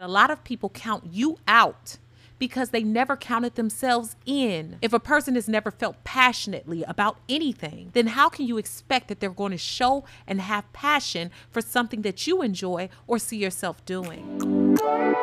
A lot of people count you out because they never counted themselves in. If a person has never felt passionately about anything, then how can you expect that they're going to show and have passion for something that you enjoy or see yourself doing?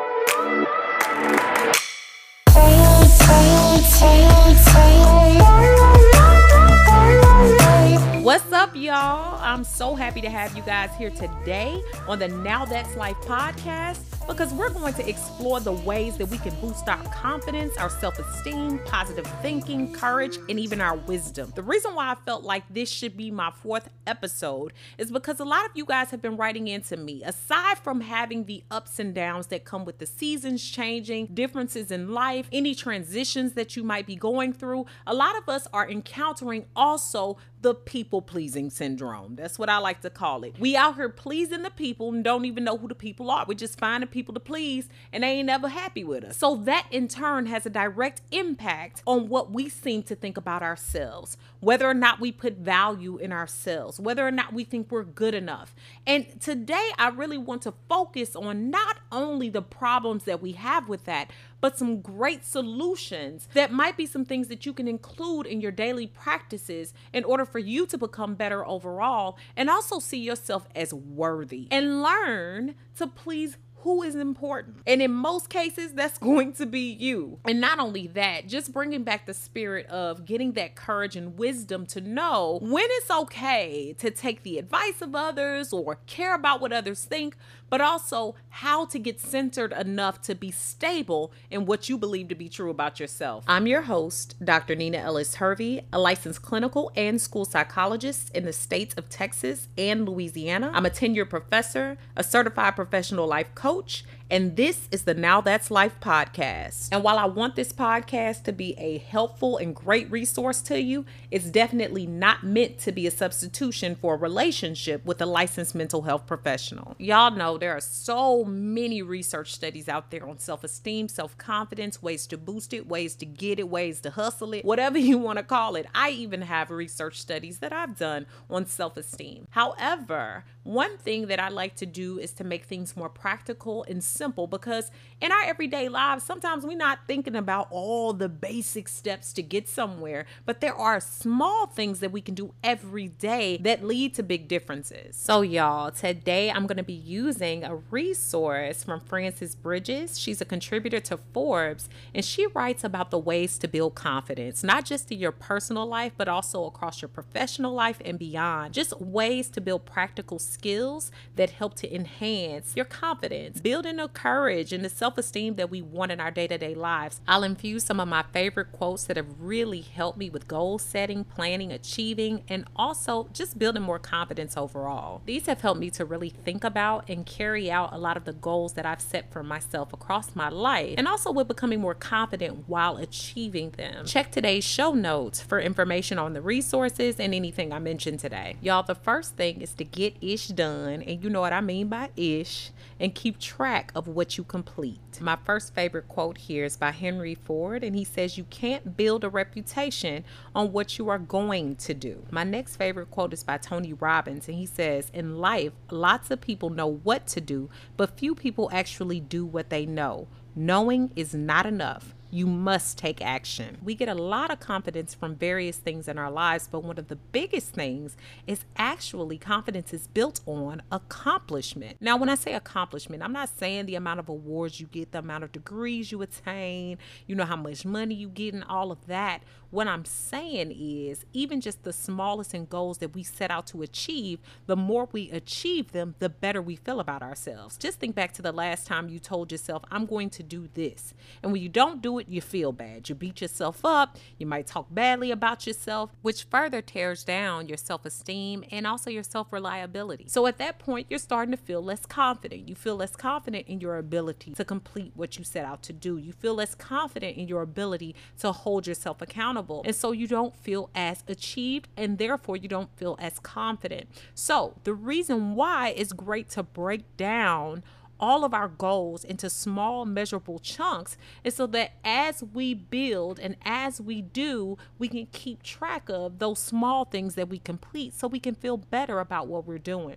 What's up, y'all? I'm so happy to have you guys here today on the Now That's Life podcast, because we're going to explore the ways that we can boost our confidence, our self-esteem, positive thinking, courage, and even our wisdom. The reason why I felt like this should be my 4th episode is because a lot of you guys have been writing into me. Aside from having the ups and downs that come with the seasons changing, differences in life, any transitions that you might be going through, a lot of us are encountering also the people-pleasing syndrome. That's what I like to call it. We out here pleasing the people and don't even know who the people are. We're just finding people to please and they ain't never happy with us. So that in turn has a direct impact on what we seem to think about ourselves, whether or not we put value in ourselves, whether or not we think we're good enough. And today I really want to focus on not only the problems that we have with that, but some great solutions that might be some things that you can include in your daily practices in order for you to become better overall and also see yourself as worthy and learn to please who is important. And in most cases, that's going to be you. And not only that, just bringing back the spirit of getting that courage and wisdom to know when it's okay to take the advice of others or care about what others think, but also how to get centered enough to be stable in what you believe to be true about yourself. I'm your host, Dr. Nina Ellis Hervey, a licensed clinical and school psychologist in the states of Texas and Louisiana. I'm a tenured professor, a certified professional life coach, and this is the Now That's Life podcast. And while I want this podcast to be a helpful and great resource to you, it's definitely not meant to be a substitution for a relationship with a licensed mental health professional. Y'all know there are so many research studies out there on self-esteem, self-confidence, ways to boost it, ways to get it, ways to hustle it, whatever you want to call it. I even have research studies that I've done on self-esteem. However, one thing that I like to do is to make things more practical and simple, because in our everyday lives, sometimes we're not thinking about all the basic steps to get somewhere, but there are small things that we can do every day that lead to big differences. So y'all, today I'm going to be using a resource from Frances Bridges. She's a contributor to Forbes, and she writes about the ways to build confidence, not just in your personal life, but also across your professional life and beyond. Just ways to build practical skills that help to enhance your confidence, building the courage and the self-esteem that we want in our day-to-day lives. I'll infuse some of my favorite quotes that have really helped me with goal setting, planning, achieving, and also just building more confidence overall. These have helped me to really think about and carry out a lot of the goals that I've set for myself across my life, and also with becoming more confident while achieving them. Check today's show notes for information on the resources and anything I mentioned today. Y'all, the first thing is to get ish done, and you know what I mean by ish, and keep track of what you complete. My first favorite quote here is by Henry Ford, and he says, "You can't build a reputation on what you are going to do." My next favorite quote is by Tony Robbins, and he says, "In life, lots of people know what to do, but few people actually do what they know. Knowing is not enough. You must take action." We get a lot of confidence from various things in our lives, but one of the biggest things is actually confidence is built on accomplishment. Now, when I say accomplishment, I'm not saying the amount of awards you get, the amount of degrees you attain, you know, how much money you get and all of that. What I'm saying is even just the smallest in goals that we set out to achieve, the more we achieve them, the better we feel about ourselves. Just think back to the last time you told yourself, "I'm going to do this." And when you don't do it, you feel bad. You beat yourself up. You might talk badly about yourself, which further tears down your self-esteem and also your self-reliability. So at that point, you're starting to feel less confident. You feel less confident in your ability to complete what you set out to do. You feel less confident in your ability to hold yourself accountable. And so you don't feel as achieved, and therefore you don't feel as confident. So the reason why it's great to break down all of our goals into small measurable chunks is so that as we build and as we do, we can keep track of those small things that we complete so we can feel better about what we're doing.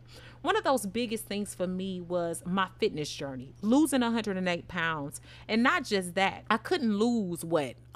One of those biggest things for me was my fitness journey, losing 108 pounds. And not just that, I couldn't lose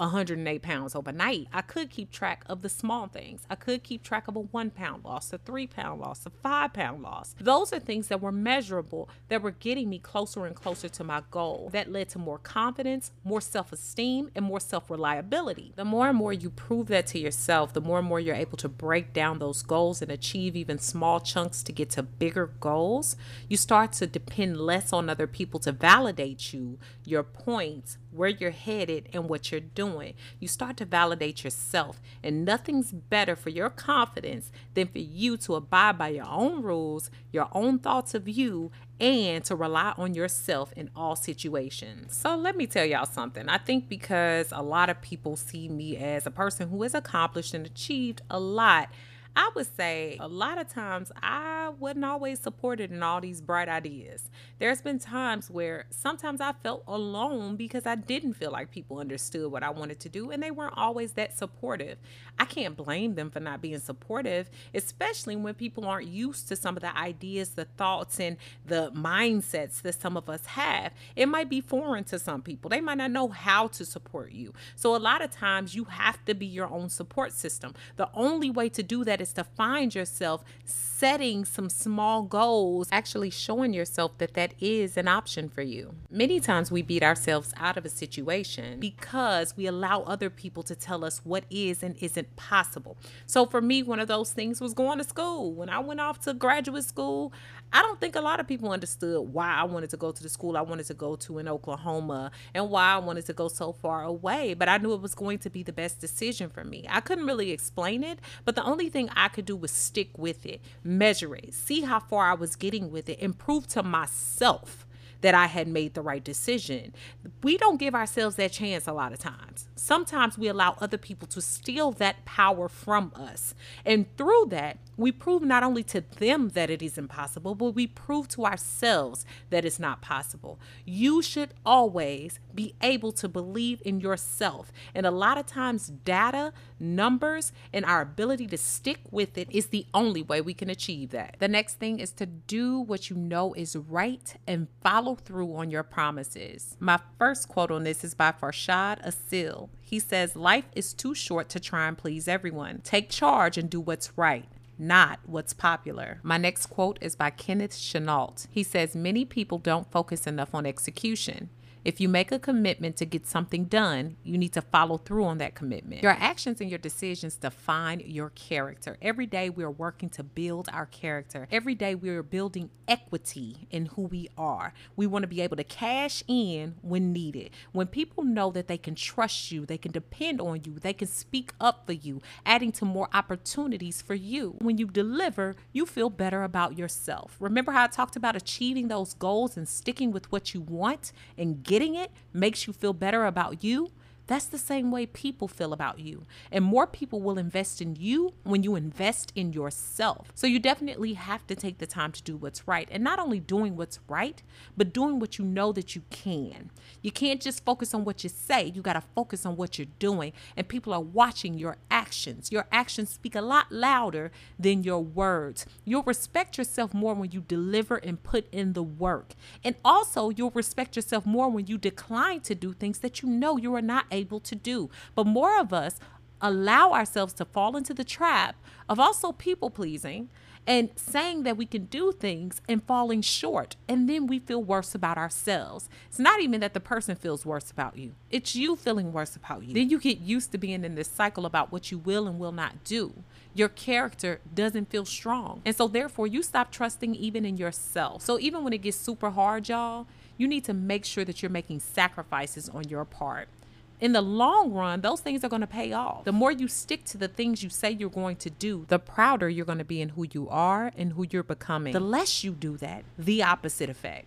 108 pounds overnight. I could keep track of the small things. I could keep track of a 1 pound loss, a 3 pound loss, a 5 pound loss. Those are things that were measurable, that were getting me closer and closer to my goal. That led to more confidence, more self-esteem, and more self-reliability. The more and more you prove that to yourself, the more and more you're able to break down those goals and achieve even small chunks to get to bigger goals, you start to depend less on other people to validate you, your points, where you're headed, and what you're doing. You start to validate yourself, and nothing's better for your confidence than for you to abide by your own rules, your own thoughts of you, and to rely on yourself in all situations. So let me tell y'all something. I think because a lot of people see me as a person who has accomplished and achieved a lot, I would say a lot of times I wasn't always supported in all these bright ideas. There's been times where sometimes I felt alone because I didn't feel like people understood what I wanted to do, and they weren't always that supportive. I can't blame them for not being supportive, especially when people aren't used to some of the ideas, the thoughts, and the mindsets that some of us have. It might be foreign to some people. They might not know how to support you. So a lot of times you have to be your own support system. The only way to do that is to find yourself setting some small goals, actually showing yourself that that is an option for you. Many times we beat ourselves out of a situation because we allow other people to tell us what is and isn't possible. So for me, one of those things was going to school. When I went off to graduate school, I don't think a lot of people understood why I wanted to go to the school I wanted to go to in Oklahoma and why I wanted to go so far away, but I knew it was going to be the best decision for me. I couldn't really explain it, but the only thing I could do was stick with it, measure it, see how far I was getting with it, and prove to myself that I had made the right decision. We don't give ourselves that chance a lot of times. Sometimes we allow other people to steal that power from us. And through that, we prove not only to them that it is impossible, but we prove to ourselves that it's not possible. You should always be able to believe in yourself. And a lot of times data, numbers, and our ability to stick with it is the only way we can achieve that. The next thing is to do what you know is right and follow through on your promises. My first quote on this is by Farshad Asil. He says, "Life is too short to try and please everyone. Take charge and do what's right, not what's popular." My next quote is by Kenneth Chenault. He says, "Many people don't focus enough on execution. If you make a commitment to get something done, you need to follow through on that commitment." Your actions and your decisions define your character. Every day we are working to build our character. Every day we are building equity in who we are. We want to be able to cash in when needed. When people know that they can trust you, they can depend on you, they can speak up for you, adding to more opportunities for you. When you deliver, you feel better about yourself. Remember how I talked about achieving those goals and sticking with what you want and getting it makes you feel better about you? That's the same way people feel about you. And more people will invest in you when you invest in yourself. So you definitely have to take the time to do what's right. And not only doing what's right, but doing what you know that you can. You can't just focus on what you say. You got to focus on what you're doing. And people are watching your actions. Your actions speak a lot louder than your words. You'll respect yourself more when you deliver and put in the work. And also, you'll respect yourself more when you decline to do things that you know you are not able to do. But more of us allow ourselves to fall into the trap of also people pleasing and saying that we can do things and falling short. And then we feel worse about ourselves. It's not even that the person feels worse about you. It's you feeling worse about you. Then you get used to being in this cycle about what you will and will not do. Your character doesn't feel strong. And so therefore you stop trusting even in yourself. So even when it gets super hard, y'all, you need to make sure that you're making sacrifices on your part. In the long run, those things are going to pay off. The more you stick to the things you say you're going to do, the prouder you're going to be in who you are and who you're becoming. The less you do that, the opposite effect.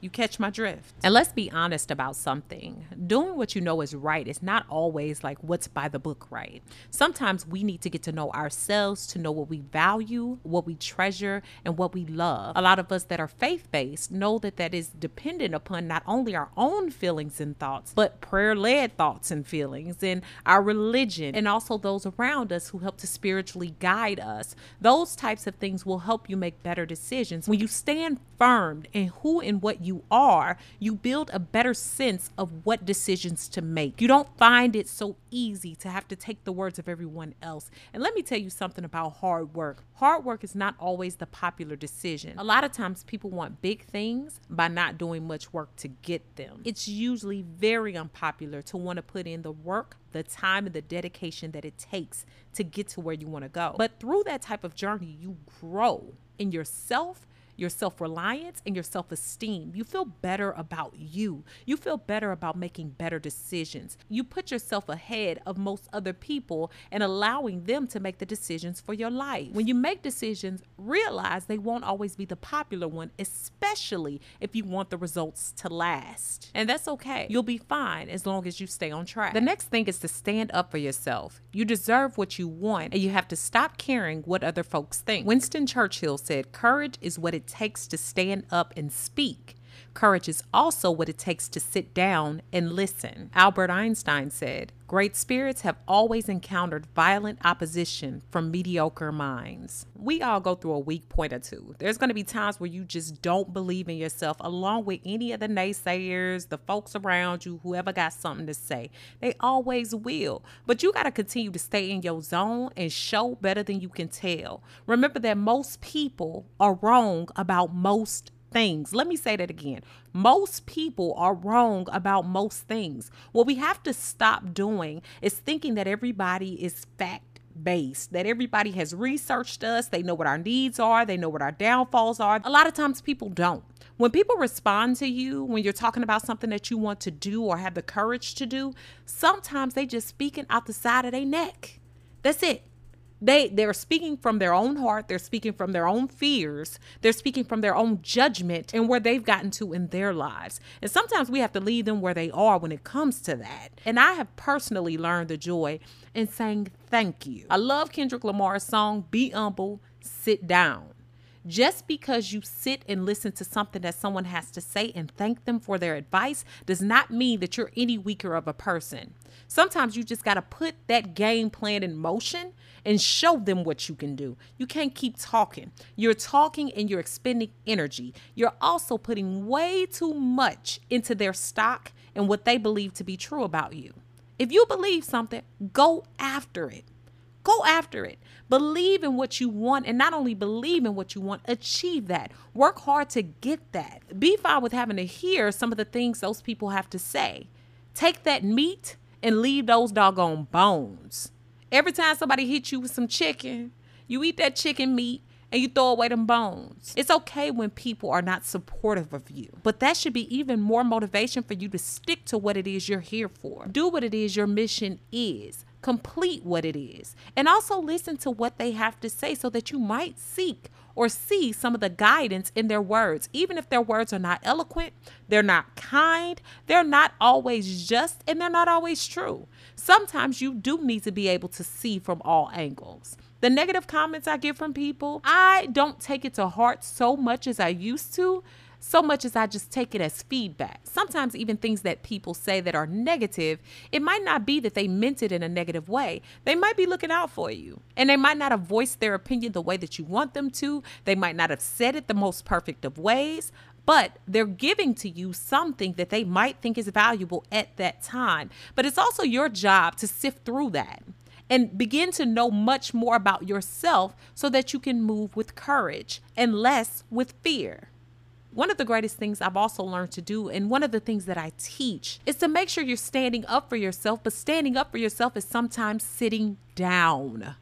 You catch my drift? And let's be honest about something. Doing what you know is right is not always like what's by the book right. Sometimes we need to get to know ourselves, to know what we value, what we treasure, and what we love. A lot of us that are faith-based know that that is dependent upon not only our own feelings and thoughts, but prayer-led thoughts and feelings, and our religion, and also those around us who help to spiritually guide us. Those types of things will help you make better decisions. When you stand firm in who and what you are, you build a better sense of what decisions to make. You don't find it so easy to have to take the words of everyone else. And let me tell you something about hard work. Hard work is not always the popular decision. A lot of times people want big things by not doing much work to get them. It's usually very unpopular to want to put in the work, the time, and the dedication that it takes to get to where you want to go. But through that type of journey, you grow in yourself, your self-reliance, and your self-esteem. You feel better about you. You feel better about making better decisions. You put yourself ahead of most other people and allowing them to make the decisions for your life. When you make decisions, realize they won't always be the popular one, especially if you want the results to last. And that's okay. You'll be fine as long as you stay on track. The next thing is to stand up for yourself. You deserve what you want, and you have to stop caring what other folks think. Winston Churchill said, "Courage is what it takes to stand up and speak. Courage is also what it takes to sit down and listen." Albert Einstein said, "Great spirits have always encountered violent opposition from mediocre minds." We all go through a weak point or two. There's going to be times where you just don't believe in yourself, along with any of the naysayers, the folks around you, whoever got something to say. They always will. But you got to continue to stay in your zone and show better than you can tell. Remember that most people are wrong about most things. Let me say that again. Most people are wrong about most things. What we have to stop doing is thinking that everybody is fact-based, that everybody has researched us, they know what our needs are, they know what our downfalls are. A lot of times people don't. When people respond to you, when you're talking about something that you want to do or have the courage to do, sometimes they just speaking out the side of their neck. That's it. They're speaking from their own heart. They're speaking from their own fears. They're speaking from their own judgment and where they've gotten to in their lives. And sometimes we have to leave them where they are when it comes to that. And I have personally learned the joy in saying thank you. I love Kendrick Lamar's song, "Be Humble, Sit Down." Just because you sit and listen to something that someone has to say and thank them for their advice does not mean that you're any weaker of a person. Sometimes you just got to put that game plan in motion and show them what you can do. You can't keep talking. You're talking and you're expending energy. You're also putting way too much into their stock and what they believe to be true about you. If you believe something, go after it. Go after it. Believe in what you want, and not only believe in what you want, achieve that. Work hard to get that. Be fine with having to hear some of the things those people have to say. Take that meat and leave those doggone bones. Every time somebody hits you with some chicken, you eat that chicken meat and you throw away them bones. It's okay when people are not supportive of you, but that should be even more motivation for you to stick to what it is you're here for. Do what it is your mission is. Complete what it is. And also listen to what they have to say so that you might seek or see some of the guidance in their words. Even if their words are not eloquent, they're not kind, they're not always just, and they're not always true. Sometimes you do need to be able to see from all angles. The negative comments I get from people, I don't take it to heart so much as I used to, so much as I just take it as feedback. Sometimes even things that people say that are negative, it might not be that they meant it in a negative way. They might be looking out for you, and they might not have voiced their opinion the way that you want them to. They might not have said it the most perfect of ways, but they're giving to you something that they might think is valuable at that time. But it's also your job to sift through that and begin to know much more about yourself so that you can move with courage and less with fear. One of the greatest things I've also learned to do, and one of the things that I teach, is to make sure you're standing up for yourself, but standing up for yourself is sometimes sitting down.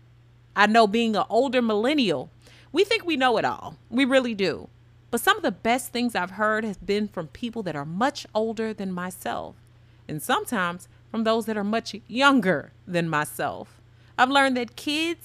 I know, being an older millennial, we think we know it all. We really do. But some of the best things I've heard has been from people that are much older than myself, and sometimes from those that are much younger than myself. I've learned that kids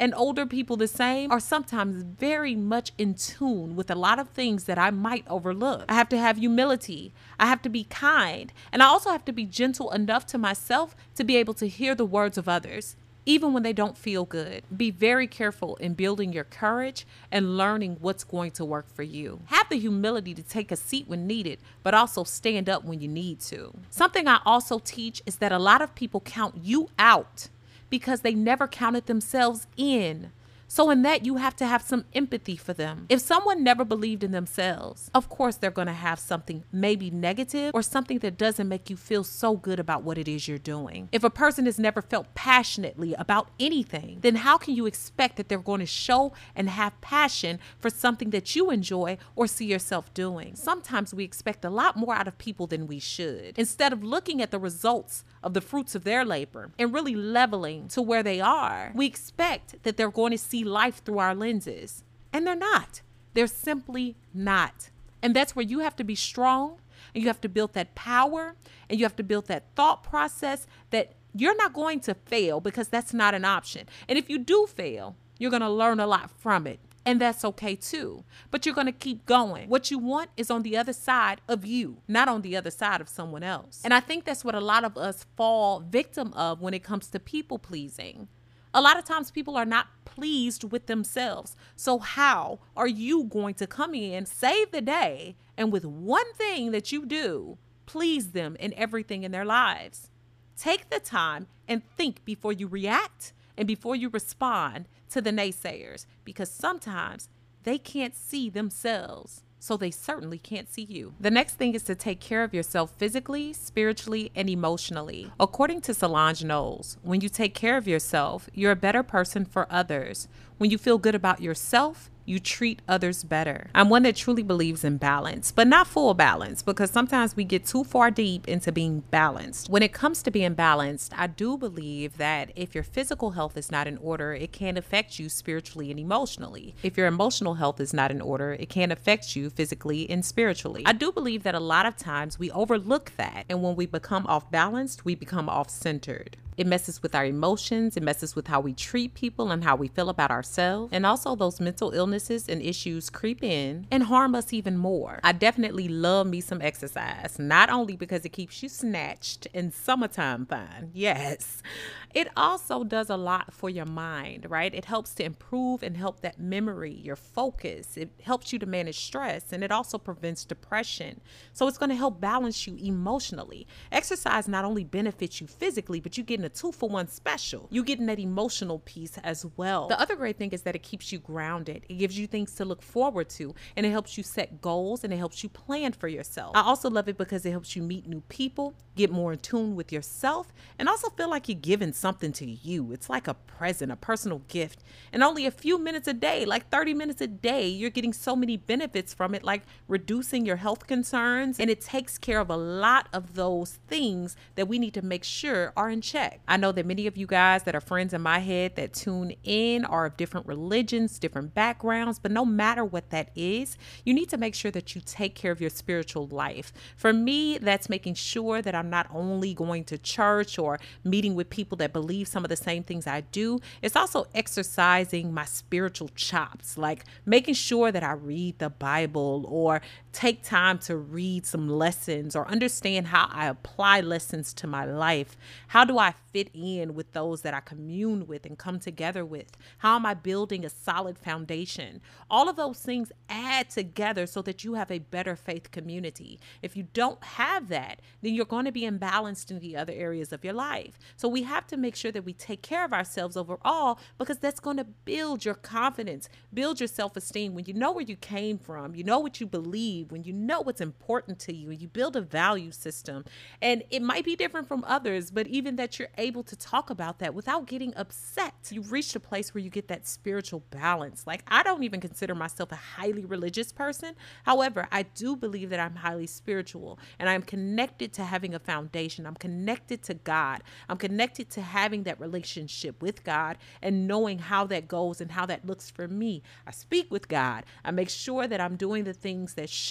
And older people, the same, are sometimes very much in tune with a lot of things that I might overlook. I have to have humility. I have to be kind. And I also have to be gentle enough to myself to be able to hear the words of others, even when they don't feel good. Be very careful in building your courage and learning what's going to work for you. Have the humility to take a seat when needed, but also stand up when you need to. Something I also teach is that a lot of people count you out because they never counted themselves in. So in that, you have to have some empathy for them. If someone never believed in themselves, of course they're going to have something maybe negative or something that doesn't make you feel so good about what it is you're doing. If a person has never felt passionately about anything, then how can you expect that they're going to show and have passion for something that you enjoy or see yourself doing? Sometimes we expect a lot more out of people than we should. Instead of looking at the results of the fruits of their labor and really leveling to where they are, we expect that they're going to see life through our lenses. And they're not. They're simply not. And that's where you have to be strong, and you have to build that power, and you have to build that thought process that you're not going to fail, because that's not an option. And if you do fail, you're going to learn a lot from it. And that's okay too. But you're going to keep going. What you want is on the other side of you, not on the other side of someone else. And I think that's what a lot of us fall victim of when it comes to people pleasing. A lot of times people are not pleased with themselves. So how are you going to come in, save the day, and with one thing that you do, please them in everything in their lives? Take the time and think before you react and before you respond to the naysayers, because sometimes they can't see themselves, so they certainly can't see you. The next thing is to take care of yourself physically, spiritually, and emotionally. According to Solange Knowles, when you take care of yourself, you're a better person for others. When you feel good about yourself, you treat others better. I'm one that truly believes in balance, but not full balance, because sometimes we get too far deep into being balanced. When it comes to being balanced, I do believe that if your physical health is not in order, it can affect you spiritually and emotionally. If your emotional health is not in order, it can affect you physically and spiritually. I do believe that a lot of times we overlook that, and when we become off balanced, we become off centered. It messes with our emotions, it messes with how we treat people and how we feel about ourselves. And also those mental illnesses and issues creep in and harm us even more. I definitely love me some exercise, not only because it keeps you snatched and summertime fine, yes. It also does a lot for your mind, right? It helps to improve and help that memory, your focus. It helps you to manage stress, and it also prevents depression. So it's going to help balance you emotionally. Exercise not only benefits you physically, but you get a 2-for-1 special. You getting that emotional piece as well. The other great thing is that it keeps you grounded. It gives you things to look forward to, and it helps you set goals, and it helps you plan for yourself. I also love it because it helps you meet new people, get more in tune with yourself, and also feel like you're giving something to you. It's like a present, a personal gift. And only a few minutes a day, like 30 minutes a day, you're getting so many benefits from it, like reducing your health concerns, and it takes care of a lot of those things that we need to make sure are in check. I know that many of you guys that are friends in my head that tune in are of different religions, different backgrounds, but no matter what that is, you need to make sure that you take care of your spiritual life. For me, that's making sure that I'm not only going to church or meeting with people that believe some of the same things I do. It's also exercising my spiritual chops, like making sure that I read the Bible or take time to read some lessons or understand how I apply lessons to my life. How do I fit in with those that I commune with and come together with? How am I building a solid foundation? All of those things add together so that you have a better faith community. If you don't have that, then you're going to be imbalanced in the other areas of your life. So we have to make sure that we take care of ourselves overall, because that's going to build your confidence, build your self-esteem. When you know where you came from, you know what you believe, when you know what's important to you, and you build a value system. And it might be different from others, but even that you're able to talk about that without getting upset. You've reached a place where you get that spiritual balance. Like, I don't even consider myself a highly religious person. However, I do believe that I'm highly spiritual, and I'm connected to having a foundation. I'm connected to God. I'm connected to having that relationship with God and knowing how that goes and how that looks for me. I speak with God. I make sure that I'm doing the things that should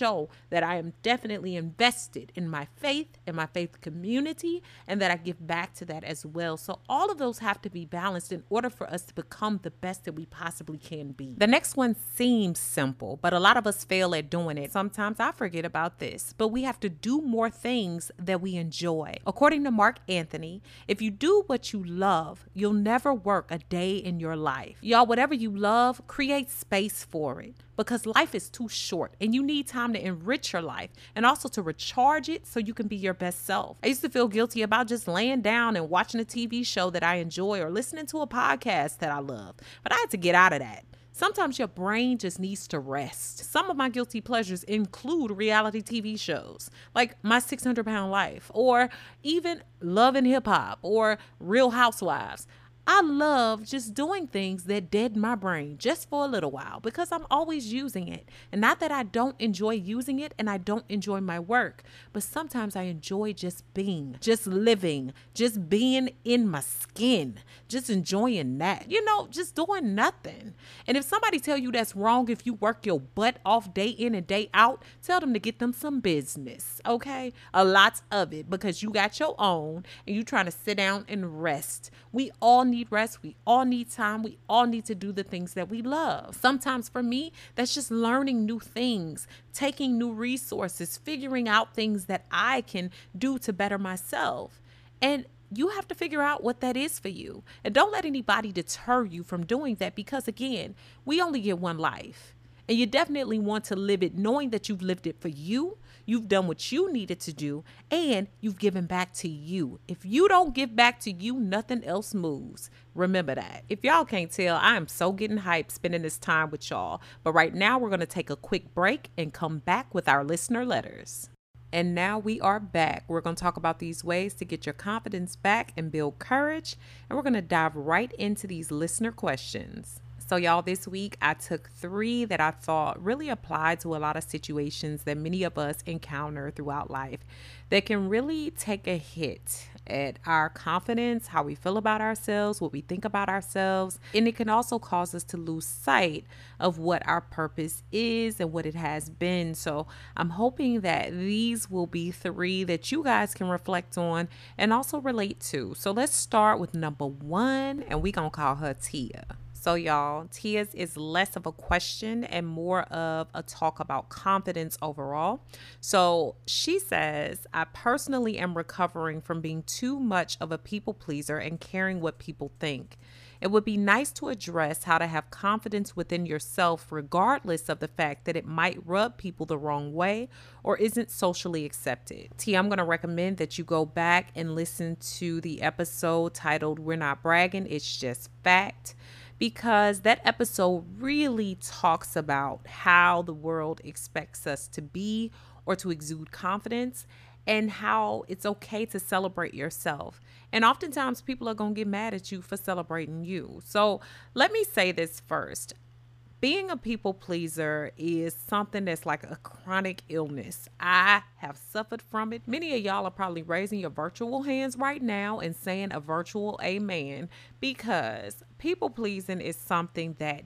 show that I am definitely invested in my faith and my faith community, and that I give back to that as well. So all of those have to be balanced in order for us to become the best that we possibly can be. The next one seems simple, but a lot of us fail at doing it. Sometimes I forget about this, but we have to do more things that we enjoy. According to Mark Anthony, if you do what you love, you'll never work a day in your life. Y'all, whatever you love, create space for it, because life is too short and you need time to enrich your life and also to recharge it so you can be your best self. I used to feel guilty about just laying down and watching a TV show that I enjoy or listening to a podcast that I love, but I had to get out of that. Sometimes your brain just needs to rest. Some of my guilty pleasures include reality TV shows like My 600-Pound Life, or even Love and Hip Hop, or Real Housewives. I love just doing things that deaden my brain just for a little while, because I'm always using it. And not that I don't enjoy using it and I don't enjoy my work, but sometimes I enjoy just being, just living, just being in my skin, just enjoying that, just doing nothing. And if somebody tell you that's wrong, if you work your butt off day in and day out, tell them to get them some business, okay? A lot of it, because you got your own and you trying to sit down and rest. We all need rest. We all need time. We all need to do the things that we love. Sometimes for me, that's just learning new things, taking new resources, figuring out things that I can do to better myself. And you have to figure out what that is for you. And don't let anybody deter you from doing that, because again, we only get one life. And you definitely want to live it knowing that you've lived it for you, you've done what you needed to do, and you've given back to you. If you don't give back to you, nothing else moves. Remember that. If y'all can't tell, I am so getting hyped spending this time with y'all. But right now, we're going to take a quick break and come back with our listener letters. And now we are back. We're going to talk about these ways to get your confidence back and build courage. And we're going to dive right into these listener questions. So y'all, this week I took 3 that I thought really applied to a lot of situations that many of us encounter throughout life that can really take a hit at our confidence, how we feel about ourselves, what we think about ourselves. And it can also cause us to lose sight of what our purpose is and what it has been. So I'm hoping that these will be 3 that you guys can reflect on and also relate to. So let's start with number 1, and we're going to call her Tia. So y'all, Tia's is less of a question and more of a talk about confidence overall. So she says, I personally am recovering from being too much of a people pleaser and caring what people think. It would be nice to address how to have confidence within yourself, regardless of the fact that it might rub people the wrong way or isn't socially accepted. Tia, I'm going to recommend that you go back and listen to the episode titled We're Not Bragging, It's Just Fact, because that episode really talks about how the world expects us to be or to exude confidence, and how it's okay to celebrate yourself. And oftentimes people are going to get mad at you for celebrating you. So let me say this first. Being a people pleaser is something that's like a chronic illness. I have suffered from it. Many of y'all are probably raising your virtual hands right now and saying a virtual amen, because people pleasing is something that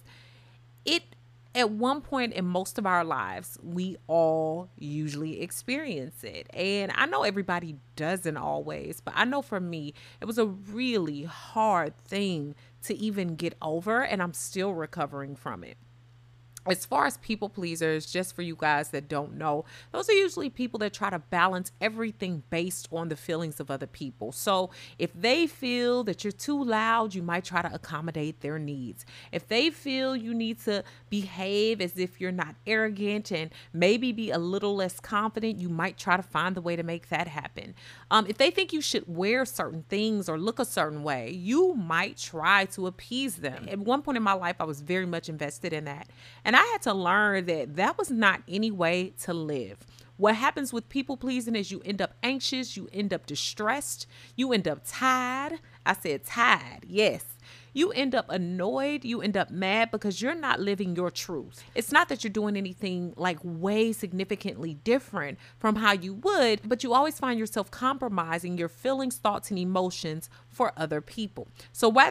at one point in most of our lives, we all usually experience it. And I know everybody doesn't always, but I know for me, it was a really hard thing to even get over, and I'm still recovering from it. As far as people pleasers, just for you guys that don't know, those are usually people that try to balance everything based on the feelings of other people. So if they feel that you're too loud, you might try to accommodate their needs. If they feel you need to behave as if you're not arrogant and maybe be a little less confident, you might try to find the way to make that happen. If they think you should wear certain things or look a certain way, you might try to appease them. At one point in my life, I was very much invested in that. And I had to learn that that was not any way to live. What happens with people pleasing is you end up anxious, you end up distressed, you end up tired. I said tired, yes. You end up annoyed, you end up mad because you're not living your truth. It's not that you're doing anything like way significantly different from how you would, but you always find yourself compromising your feelings, thoughts, and emotions for other people. So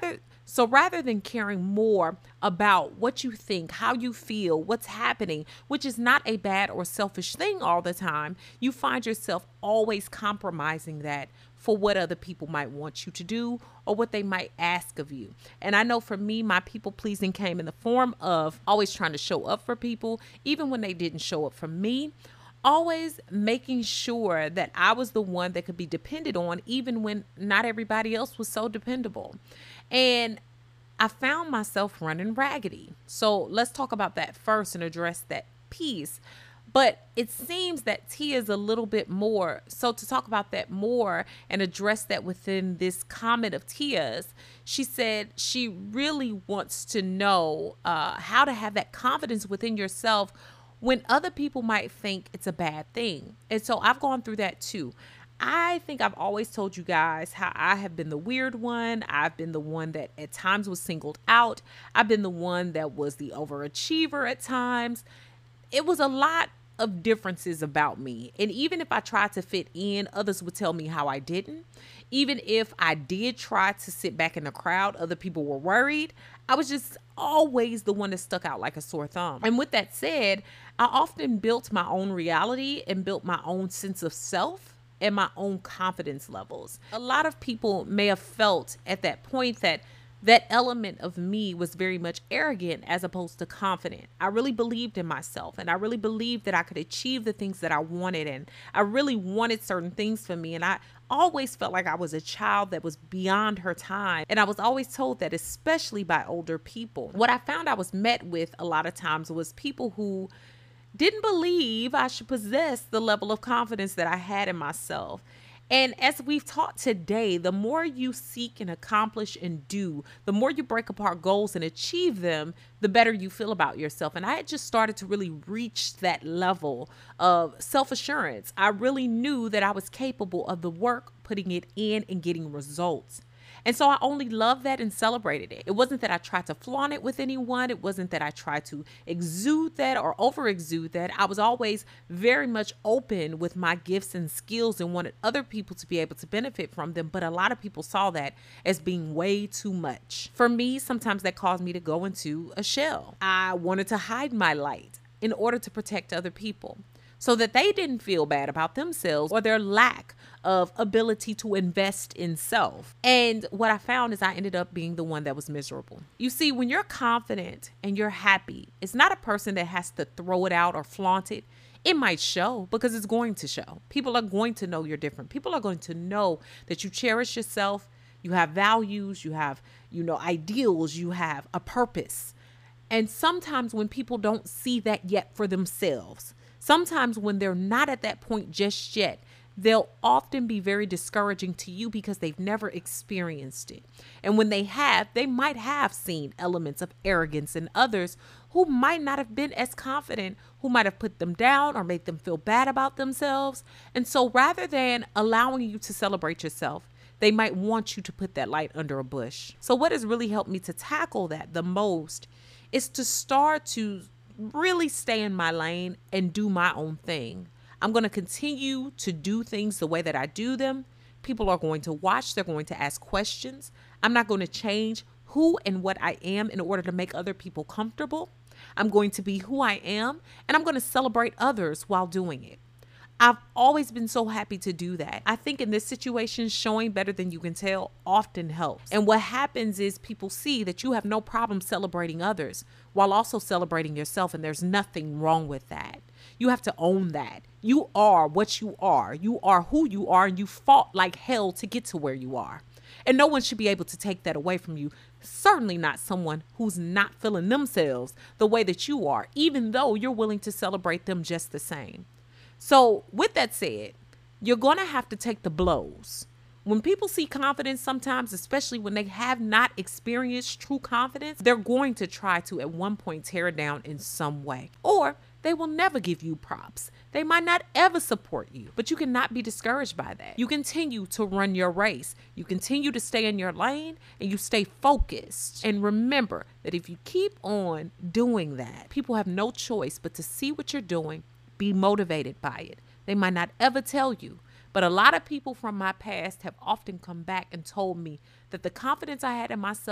So rather than caring more about what you think, how you feel, what's happening, which is not a bad or selfish thing all the time, you find yourself always compromising that for what other people might want you to do or what they might ask of you. And I know for me, my people pleasing came in the form of always trying to show up for people, even when they didn't show up for me. Always making sure that I was the one that could be depended on, even when not everybody else was so dependable. And I found myself running raggedy. So let's talk about that first and address that piece. But it seems that Tia is a little bit more. So to talk about that more and address that within this comment of Tia's, she said she really wants to know how to have that confidence within yourself when other people might think it's a bad thing. And so I've gone through that too. I think I've always told you guys how I have been the weird one. I've been the one that at times was singled out. I've been the one that was the overachiever at times. It was a lot of differences about me. And even if I tried to fit in, others would tell me how I didn't. Even if I did try to sit back in the crowd, other people were worried. I was just always the one that stuck out like a sore thumb. And with that said, I often built my own reality and built my own sense of self and my own confidence levels. A lot of people may have felt at that point that that element of me was very much arrogant as opposed to confident. I really believed in myself, and I really believed that I could achieve the things that I wanted, and I really wanted certain things for me. And I always felt like I was a child that was beyond her time. And I was always told that, especially by older people. What I found I was met with a lot of times was people who didn't believe I should possess the level of confidence that I had in myself. And as we've taught today, the more you seek and accomplish and do, the more you break apart goals and achieve them, the better you feel about yourself. And I had just started to really reach that level of self-assurance. I really knew that I was capable of the work, putting it in and getting results. And so I only loved that and celebrated it. It wasn't that I tried to flaunt it with anyone. It wasn't that I tried to exude that or over exude that. I was always very much open with my gifts and skills and wanted other people to be able to benefit from them. But a lot of people saw that as being way too much. For me, sometimes that caused me to go into a shell. I wanted to hide my light in order to protect other people, so that they didn't feel bad about themselves or their lack of ability to invest in self. And what I found is I ended up being the one that was miserable. You see, when you're confident and you're happy, it's not a person that has to throw it out or flaunt it. It might show, because it's going to show. People are going to know you're different. People are going to know that you cherish yourself. You have values, you have, ideals, you have a purpose. And sometimes when people don't see that yet for themselves, sometimes when they're not at that point just yet, they'll often be very discouraging to you because they've never experienced it. And when they have, they might have seen elements of arrogance in others who might not have been as confident, who might have put them down or made them feel bad about themselves. And so rather than allowing you to celebrate yourself, they might want you to put that light under a bush. So what has really helped me to tackle that the most is to start to really stay in my lane and do my own thing. I'm going to continue to do things the way that I do them. People are going to watch. They're going to ask questions. I'm not going to change who and what I am in order to make other people comfortable. I'm going to be who I am, and I'm going to celebrate others while doing it. I've always been so happy to do that. I think in this situation, showing better than you can tell often helps. And what happens is people see that you have no problem celebrating others while also celebrating yourself, and there's nothing wrong with that. You have to own that. You are what you are. You are who you are, and you fought like hell to get to where you are. And no one should be able to take that away from you. Certainly not someone who's not feeling themselves the way that you are, even though you're willing to celebrate them just the same. So with that said, you're going to have to take the blows. When people see confidence sometimes, especially when they have not experienced true confidence, they're going to try to at one point tear it down in some way. Or they will never give you props. They might not ever support you, but you cannot be discouraged by that. You continue to run your race. You continue to stay in your lane, and you stay focused. And remember that if you keep on doing that, people have no choice but to see what you're doing, be motivated by it. They might not ever tell you, but a lot of people from my past have often come back and told me that the confidence I had in myself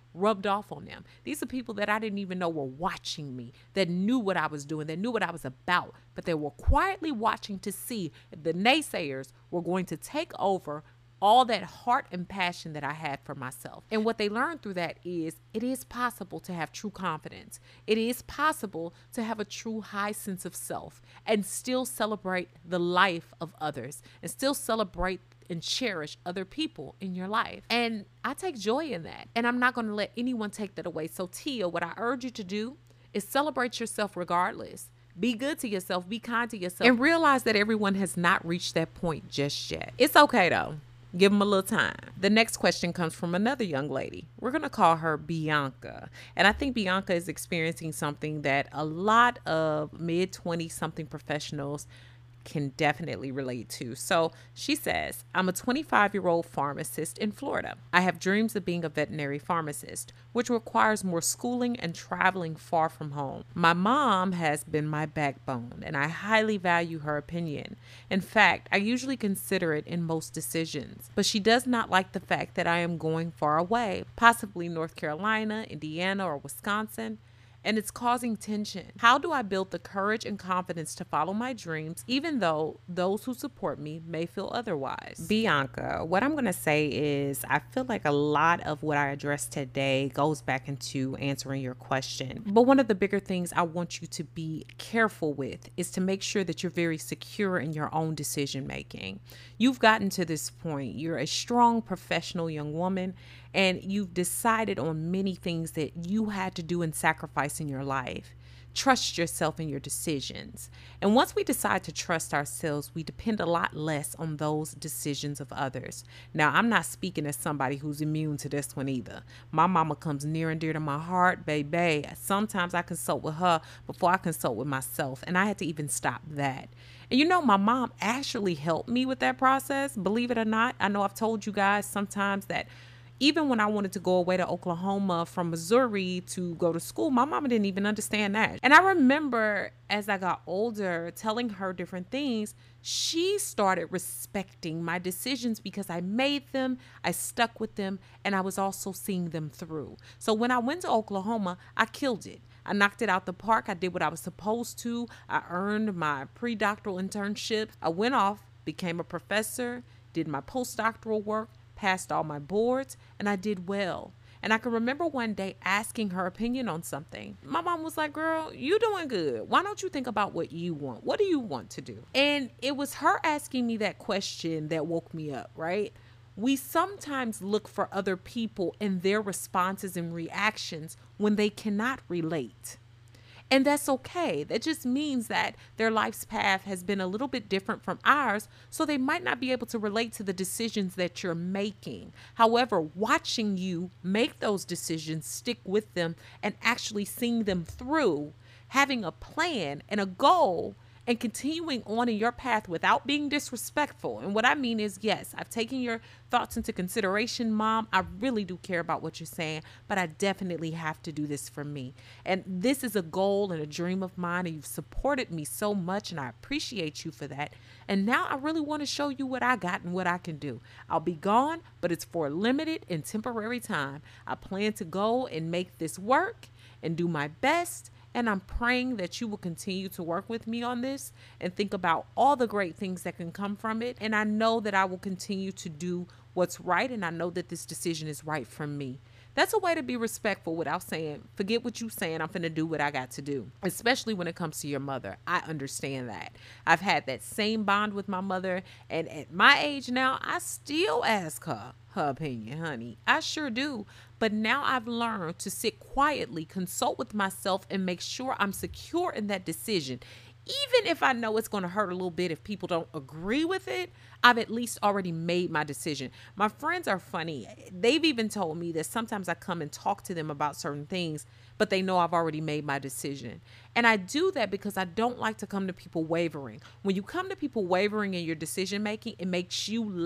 rubbed off on them. These are people that I didn't even know were watching me, that knew what I was doing, that knew what I was about, but they were quietly watching to see if the naysayers were going to take over all that heart and passion that I had for myself. And what they learned through that is it is possible to have true confidence. It is possible to have a true high sense of self and still celebrate the life of others and still celebrate and cherish other people in your life. And I take joy in that. And I'm not going to let anyone take that away. So Tia, what I urge you to do is celebrate yourself regardless. Be good to yourself, be kind to yourself, and realize that everyone has not reached that point just yet. It's okay though. Give them a little time. The next question comes from another young lady. We're going to call her Bianca. And I think Bianca is experiencing something that a lot of mid-20 something professionals can definitely relate to. So she says, I'm a 25-year-old pharmacist in Florida. I have dreams of being a veterinary pharmacist, which requires more schooling and traveling far from home. My mom has been my backbone, and I highly value her opinion. In fact, I usually consider it in most decisions, but she does not like the fact that I am going far away, possibly North Carolina, Indiana, or Wisconsin, and it's causing tension. How do I build the courage and confidence to follow my dreams, even though those who support me may feel otherwise? Bianca, what I'm going to say is I feel like a lot of what I addressed today goes back into answering your question. But one of the bigger things I want you to be careful with is to make sure that you're very secure in your own decision making. You've gotten to this point. You're a strong professional young woman, and you've decided on many things that you had to do and sacrifice in your life. Trust yourself in your decisions. And once we decide to trust ourselves, we depend a lot less on those decisions of others. Now, I'm not speaking as somebody who's immune to this one either. My mama comes near and dear to my heart, baby. Sometimes I consult with her before I consult with myself, and I had to even stop that. And you know, my mom actually helped me with that process, believe it or not. I know I've told you guys sometimes that even when I wanted to go away to Oklahoma from Missouri to go to school, my mama didn't even understand that. And I remember as I got older, telling her different things, she started respecting my decisions because I made them, I stuck with them, and I was also seeing them through. So when I went to Oklahoma, I killed it. I knocked it out the park. I did what I was supposed to. I earned my pre-doctoral internship. I went off, became a professor, did my postdoctoral work, passed all my boards, and I did well. And I can remember one day asking her opinion on something. My mom was like, girl, you doing good. Why don't you think about what you want? What do you want to do? And it was her asking me that question that woke me up, right? We sometimes look for other people and their responses and reactions when they cannot relate. And that's okay. That just means that their life's path has been a little bit different from ours, so they might not be able to relate to the decisions that you're making. However, watching you make those decisions, stick with them, and actually seeing them through, having a plan and a goal, and continuing on in your path without being disrespectful. And what I mean is, yes, I've taken your thoughts into consideration, Mom. I really do care about what you're saying, but I definitely have to do this for me. And this is a goal and a dream of mine, and you've supported me so much, and I appreciate you for that. And now I really want to show you what I got and what I can do. I'll be gone, but it's for a limited and temporary time. I plan to go and make this work and do my best. And I'm praying that you will continue to work with me on this and think about all the great things that can come from it. And I know that I will continue to do what's right. And I know that this decision is right for me. That's a way to be respectful without saying, forget what you're saying, I'm finna do what I got to do. Especially when it comes to your mother. I understand that. I've had that same bond with my mother. And at my age now, I still ask her opinion, honey. I sure do. But now I've learned to sit quietly, consult with myself, and make sure I'm secure in that decision. Even if I know it's going to hurt a little bit if people don't agree with it, I've at least already made my decision. My friends are funny. They've even told me that sometimes I come and talk to them about certain things, but they know I've already made my decision. And I do that because I don't like to come to people wavering. When you come to people wavering in your decision making, it makes you less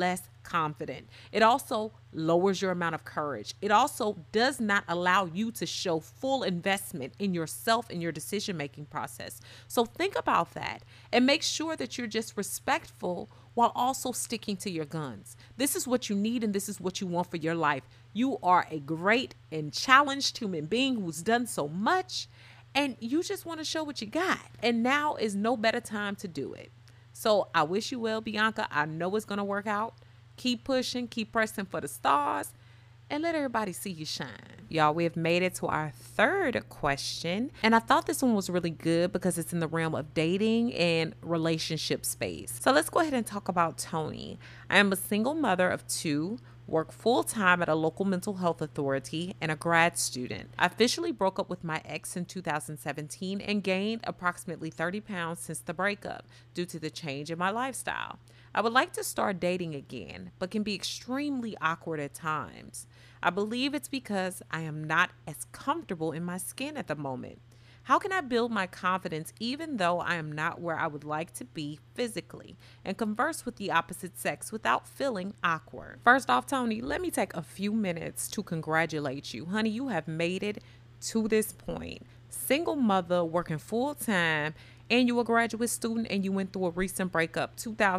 confident. It also lowers your amount of courage. It also does not allow you to show full investment in yourself and your decision-making process. So think about that and make sure that you're just respectful while also sticking to your guns. This is what you need and this is what you want for your life. You are a great and challenged human being who's done so much, and you just want to show what you got. And now is no better time to do it. So I wish you well, Bianca. I know it's going to work out. Keep pushing, keep pressing for the stars, and let everybody see you shine. Y'all, we have made it to our third question. And I thought this one was really good because it's in the realm of dating and relationship space. So let's go ahead and talk about Tony. I am a single mother of two, work full-time at a local mental health authority, and a grad student. I officially broke up with my ex in 2017 and gained approximately 30 pounds since the breakup due to the change in my lifestyle. I would like to start dating again, but can be extremely awkward at times. I believe it's because I am not as comfortable in my skin at the moment. How can I build my confidence even though I am not where I would like to be physically and converse with the opposite sex without feeling awkward? First off, Tony, let me take a few minutes to congratulate you. Honey, you have made it to this point. Single mother working full time, and you a graduate student, and you went through a recent breakup,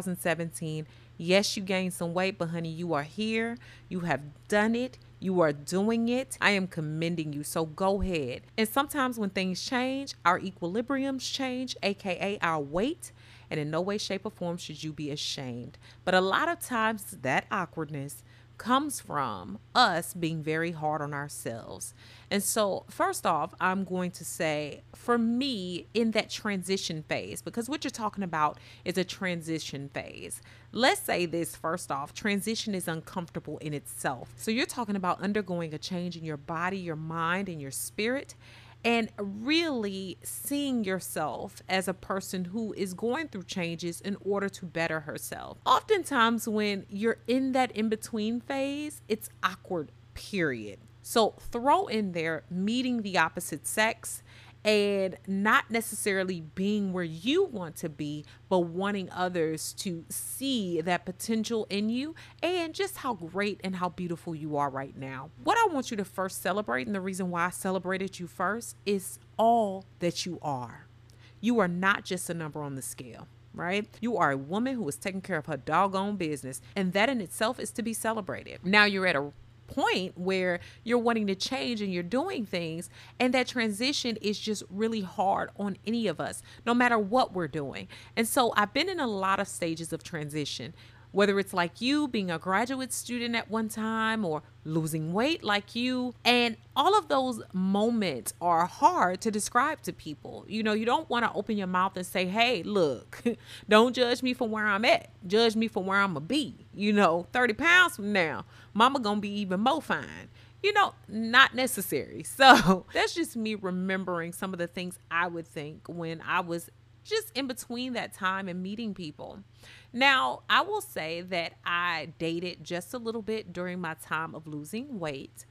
2017. Yes, you gained some weight, but honey, you are here. You have done it. You are doing it. I am commending you. So go ahead. And sometimes when things change, our equilibriums change, aka our weight. And in no way, shape, or form should you be ashamed. But a lot of times that awkwardness comes from us being very hard on ourselves. And so first off, I'm going to say for me in that transition phase, because what you're talking about is a transition phase. Let's say this first off, transition is uncomfortable in itself. So you're talking about undergoing a change in your body, your mind, and your spirit, and really seeing yourself as a person who is going through changes in order to better herself. Oftentimes when you're in that in-between phase, it's awkward, period. So throw in there meeting the opposite sex and not necessarily being where you want to be, but wanting others to see that potential in you and just how great and how beautiful you are right now. What I want you to first celebrate, and the reason why I celebrated you first, is all that you are. You are not just a number on the scale, right? You are a woman who is taking care of her doggone business, and that in itself is to be celebrated. Now you're at a point where you're wanting to change and you're doing things, and that transition is just really hard on any of us, no matter what we're doing. And so I've been in a lot of stages of transition, whether it's like you being a graduate student at one time or losing weight like you. And all of those moments are hard to describe to people. You know, you don't want to open your mouth and say, hey, look, don't judge me for where I'm at. Judge me for where I'm going to be. 30 pounds from now, mama going to be even more fine. Not necessary. So that's just me remembering some of the things I would think when I was just in between that time and meeting people. Now, I will say that I dated just a little bit during my time of losing weight,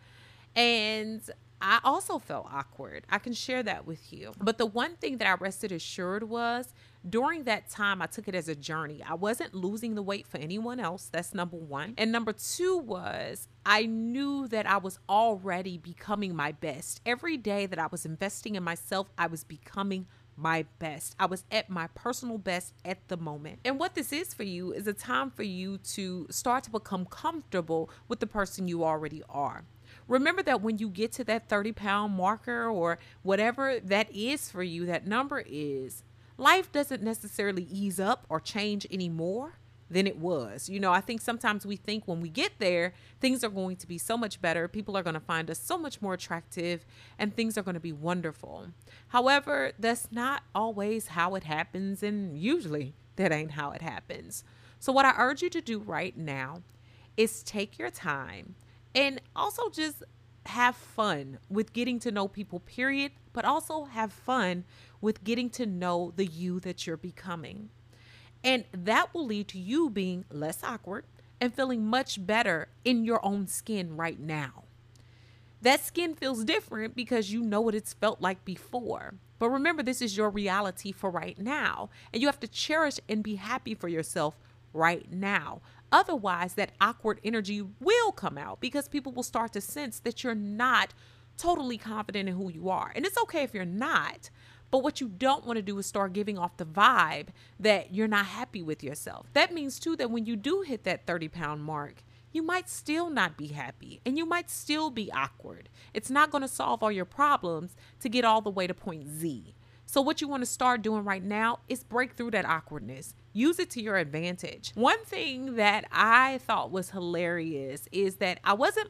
and I also felt awkward. I can share that with you. But the one thing that I rested assured was during that time, I took it as a journey. I wasn't losing the weight for anyone else. That's number one. And number two was I knew that I was already becoming my best. Every day that I was investing in myself, I was becoming my best. I was at my personal best at the moment. And what this is for you is a time for you to start to become comfortable with the person you already are. Remember that when you get to that 30-pound marker or whatever that is for you, that number is, life doesn't necessarily ease up or change anymore than it was. I think sometimes we think when we get there, things are going to be so much better. People are going to find us so much more attractive and things are going to be wonderful. However, that's not always how it happens, and usually that ain't how it happens. So what I urge you to do right now is take your time and also just have fun with getting to know people, period, but also have fun with getting to know the you that you're becoming. And that will lead to you being less awkward and feeling much better in your own skin right now. That skin feels different because you know what it's felt like before. But remember, this is your reality for right now. And you have to cherish and be happy for yourself right now. Otherwise, that awkward energy will come out because people will start to sense that you're not totally confident in who you are. And it's okay if you're not. But what you don't want to do is start giving off the vibe that you're not happy with yourself. That means too that when you do hit that 30-pound mark, you might still not be happy and you might still be awkward. It's not going to solve all your problems to get all the way to point Z. So what you want to start doing right now is break through that awkwardness. Use it to your advantage. One thing that I thought was hilarious is that I wasn't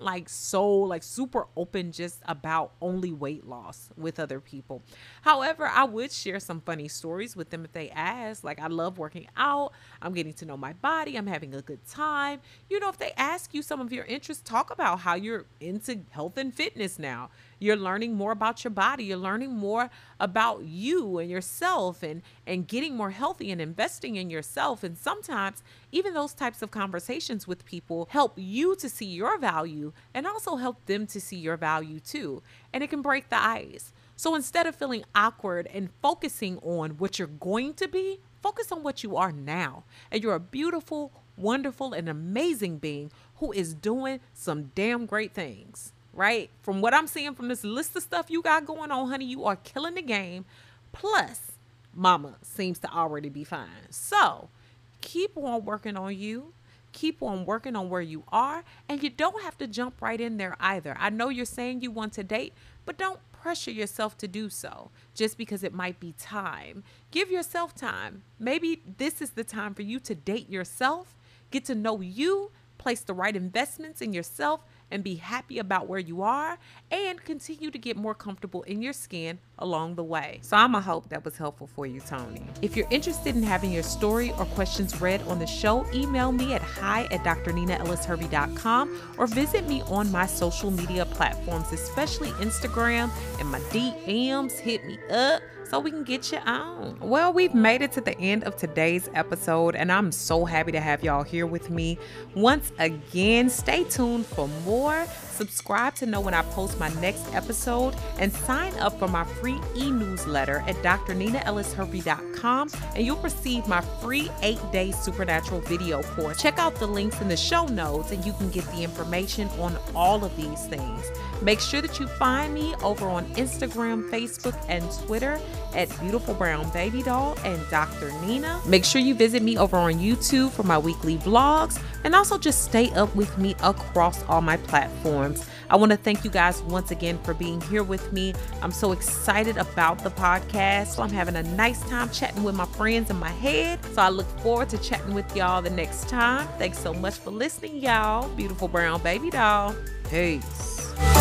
super open just about only weight loss with other people. However, I would share some funny stories with them if they ask. Like, I love working out. I'm getting to know my body. I'm having a good time. If they ask you some of your interests, talk about how you're into health and fitness now. You're learning more about your body. You're learning more about you and yourself and getting more healthy and investing in yourself. And sometimes even those types of conversations with people help you to see your value and also help them to see your value too. And it can break the ice. So instead of feeling awkward and focusing on what you're going to be, focus on what you are now. And you're a beautiful, wonderful, and amazing being who is doing some damn great things. Right? From what I'm seeing from this list of stuff you got going on, honey, you are killing the game. Plus, mama seems to already be fine. So keep on working on you. Keep on working on where you are. And you don't have to jump right in there either. I know you're saying you want to date, but don't pressure yourself to do so just because it might be time. Give yourself time. Maybe this is the time for you to date yourself, get to know you, place the right investments in yourself, and be happy about where you are and continue to get more comfortable in your skin along the way. So I'ma hope that was helpful for you, Tony. If you're interested in having your story or questions read on the show, email me at hi@drninaellishervey.com or visit me on my social media platforms, especially Instagram and my DMs. Hit me up so we can get you on. Well, we've made it to the end of today's episode, and I'm so happy to have y'all here with me. Once again, stay tuned for more. Subscribe to know when I post my next episode, and sign up for my free e-newsletter at drninaellishervey.com, and you'll receive my free 8-day supernatural video course. Check out the links in the show notes, and you can get the information on all of these things. Make sure that you find me over on Instagram, Facebook, and Twitter at Beautiful Brown Baby Doll and Dr. Nina. Make sure you visit me over on YouTube for my weekly vlogs, and also just stay up with me across all my platforms. I want to thank you guys once again for being here with me. I'm so excited about the podcast. So I'm having a nice time chatting with my friends in my head. So I look forward to chatting with y'all the next time. Thanks so much for listening, y'all. Beautiful Brown Baby Doll. Peace.